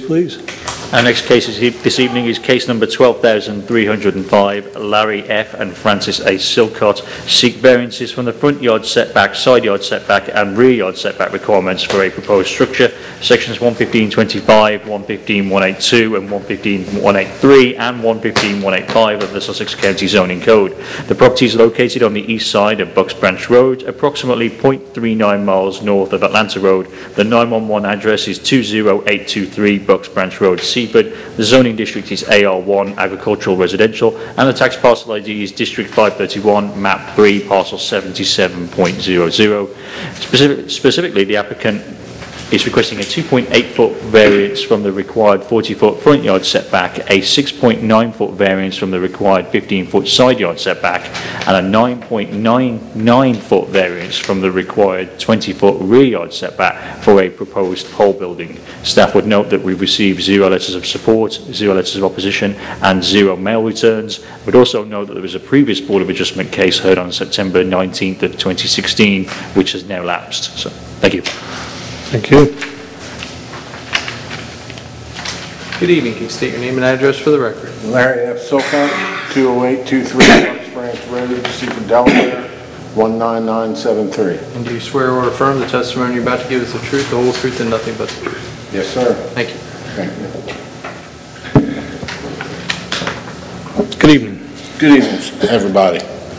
please. Our next case this evening is case number 12,305. Larry F. and Francis A. Silcott seek variances from the front yard setback, side yard setback and rear yard setback requirements for a proposed structure. Sections 115.25, 115.182 and 115.183 and 115.185 of the Sussex County Zoning Code. The property is located on the east side of Bucks Branch Road, approximately 0.39 miles north of Atlanta Road. The 911 address is 20823 Bucks Branch Road, Seaford. The zoning district is AR1, agricultural residential, and the tax parcel ID is District 531, map 3, parcel 77.00. Specifically, the applicant is requesting a 2.8-foot variance from the required 40-foot front yard setback, a 6.9-foot variance from the required 15-foot side yard setback, and a 9.99-foot variance from the required 20-foot rear yard setback for a proposed pole building. Staff would note that we've received 0 letters of support, 0 letters of opposition, and 0 mail returns. We'd also note that there was a previous Board of Adjustment case heard on September 19th of 2016, which has now lapsed. So, thank you. Thank you. Good evening. Can you state your name and address for the record? Larry F. Silcott, 20823 Bucks Branch Road, Seaford, Delaware, 19973. And do you swear or affirm the testimony you're about to give is the truth, the whole truth, and nothing but the truth? Yes, sir. Thank you. Thank you. Good evening. Good evening, everybody.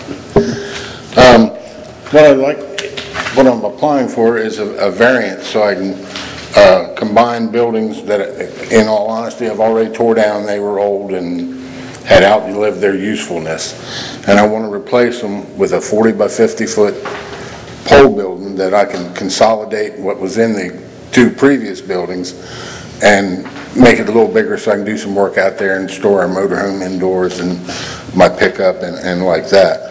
What I'm applying for is a variance so I can combine buildings that, in all honesty, I've already tore down. They were old and had outlived their usefulness. And I want to replace them with a 40 by 50 foot pole building that I can consolidate what was in the 2 previous buildings and make it a little bigger so I can do some work out there and store our motorhome indoors and my pickup and like that.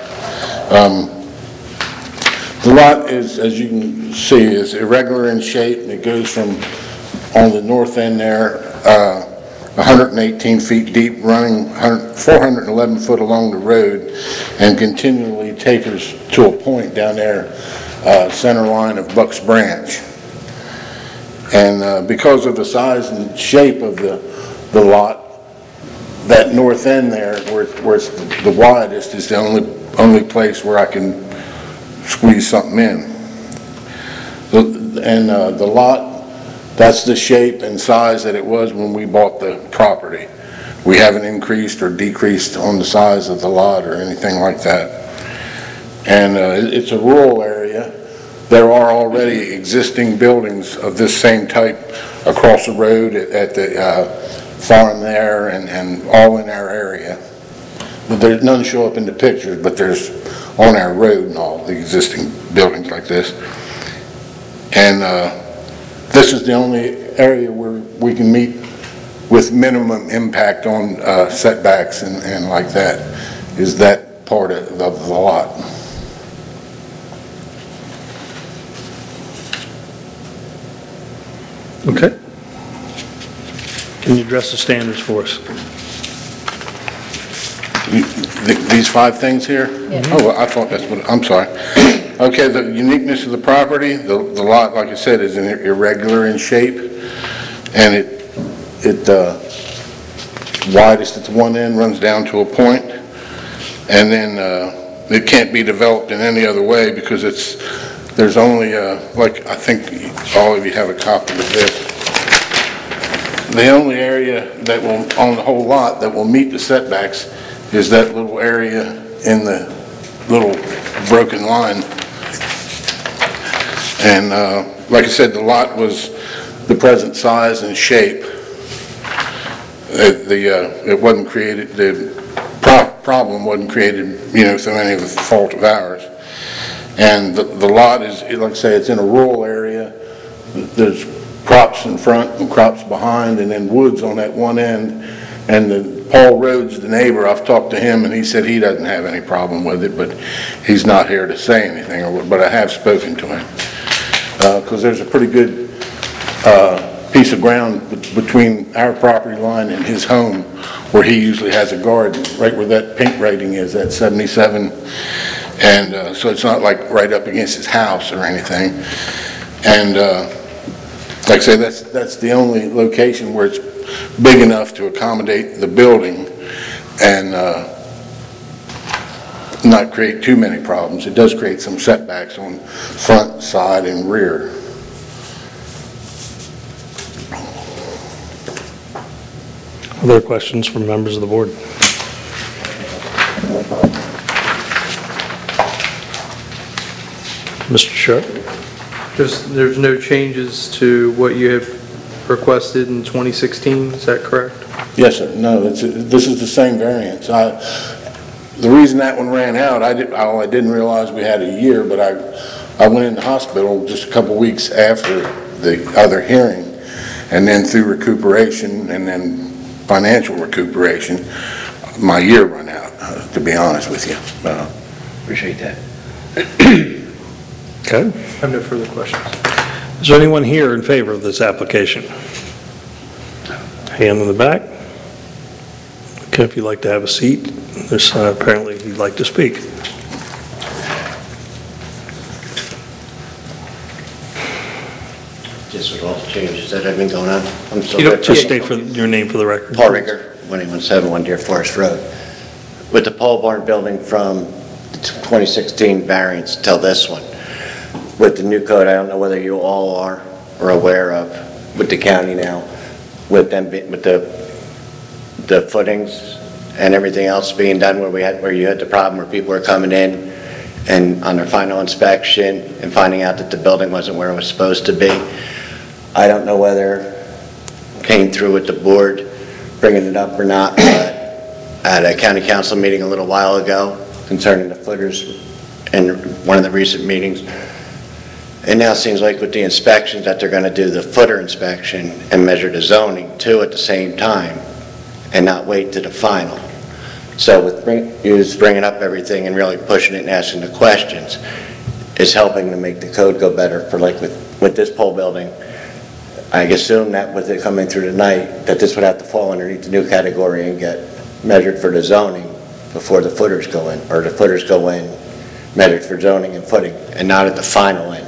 The lot is, as you can see, is irregular in shape, and it goes from on the north end there, 118 feet deep, running 411 foot along the road, and continually tapers to a point down there, center line of Bucks Branch. And because of the size and shape of the lot, that north end there, where it's the widest, is the only place where I can squeeze something in. The lot, that's the shape and size that it was when we bought the property. We haven't increased or decreased on the size of the lot or anything like that. And it's a rural area. There are already existing buildings of this same type across the road at the farm there and all in our area. But there's none show up in the pictures, but there's on our road and all the existing buildings like this. And this is the only area where we can meet with minimum impact on setbacks and like that, is that part of the lot. Okay. Can you address the standards for us? These 5 things here? Yeah. Oh, well, I thought that's what, I'm sorry. Okay, the uniqueness of the property, the lot, like I said, is irregular in shape, and it widest at the one end, runs down to a point, and then it can't be developed in any other way because there's only, like I think all of you have a copy of this. The only area that will, on the whole lot, that will meet the setbacks is that little area in the little broken line. And like I said, the lot was the present size and shape. It wasn't created, the problem wasn't created, through any of the fault of ours. And the lot is, like I say, it's in a rural area. There's crops in front and crops behind, and then woods on that one end. And Paul Rhodes, the neighbor, I've talked to him, and he said he doesn't have any problem with it, but he's not here to say anything. But I have spoken to him because there's a pretty good piece of ground between our property line and his home, where he usually has a garden, right where that pink rating is, at 77. And so it's not like right up against his house or anything. And Like I say, that's the only location where it's big enough to accommodate the building and not create too many problems. It does create some setbacks on front, side, and rear. Other questions from members of the board? Mr. Sharp? There's no changes to what you have requested in 2016, is that correct? Yes, sir. No, this is the same variance. The reason that one ran out, I didn't realize we had a year, but I went in the hospital just a couple weeks after the other hearing, and then through recuperation and then financial recuperation, my year ran out, to be honest with you. Appreciate that. Okay. I have no further questions. Is there anyone here in favor of this application? Hand in the back. Okay, if you'd like to have a seat, there's apparently you'd like to speak. Just with all the changes that have been going on. I'm so You don't- Just state your name for the record. Paul Rigger, 2171 Deer Forest Road. With the pole barn building from 2016 variance till this one, with the new code, I don't know whether you all are aware of, with the county now, with them, with the footings and everything else being done where you had the problem where people were coming in and on their final inspection and finding out that the building wasn't where it was supposed to be. I don't know whether it came through with the board bringing it up or not, but at a county council meeting a little while ago concerning the footers in one of the recent meetings, it now seems like with the inspections that they're going to do the footer inspection and measure the zoning too at the same time and not wait to the final. So with bringing up everything and really pushing it and asking the questions is helping to make the code go better for like with this pole building. I assume that with it coming through tonight that this would have to fall underneath the new category and get measured for the zoning before the footers go in, or the footers go in measured for zoning and footing and not at the final end.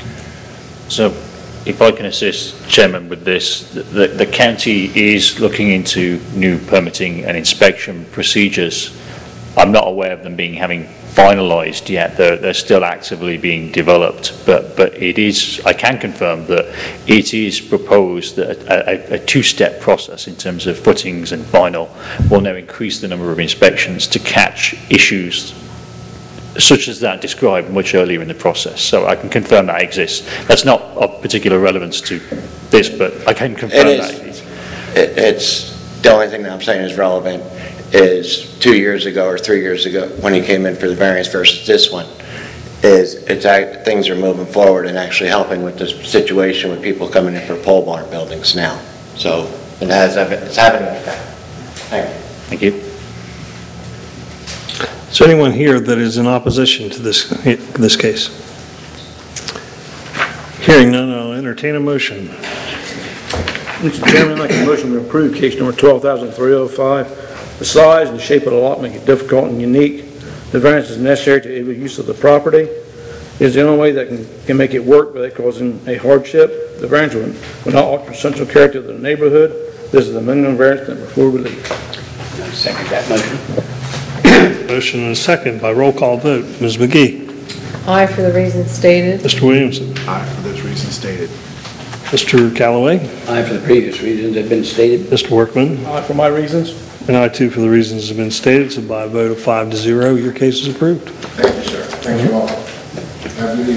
So if I can assist, Chairman, with this, the county is looking into new permitting and inspection procedures. I'm not aware of them having finalised yet. They're still actively being developed, but it is, I can confirm that it is proposed that a two-step process in terms of footings and final will now increase the number of inspections to catch issues such as that described much earlier in the process. So I can confirm that exists. That's not of particular relevance to this, but I can confirm that it is. It's the only thing that I'm saying is relevant is 2 years ago or 3 years ago when he came in for the variance versus this one, things are moving forward and actually helping with this situation with people coming in for pole barn buildings now. So it's having an effect. Thank you. Thank you. Is there anyone here that is in opposition to this case? Hearing none, I'll entertain a motion. Mr. Chairman, I'd like a motion to approve case number 12,305. The size and shape of the lot make it difficult and unique. The variance is necessary to enable use of the property. It is the only way that can make it work without causing a hardship. The variance will not alter the central character of the neighborhood. This is the minimum variance that before relief. Second that motion. Motion and a second by roll call vote. Ms. McGee. Aye for the reasons stated. Mr. Williamson. Aye for those reasons stated. Mr. Callaway. Aye for the previous reasons that have been stated. Mr. Workman. Aye for my reasons. And I too for the reasons that have been stated. So by a vote of 5-0, your case is approved. Thank you, sir. Thank you all. Have a good evening.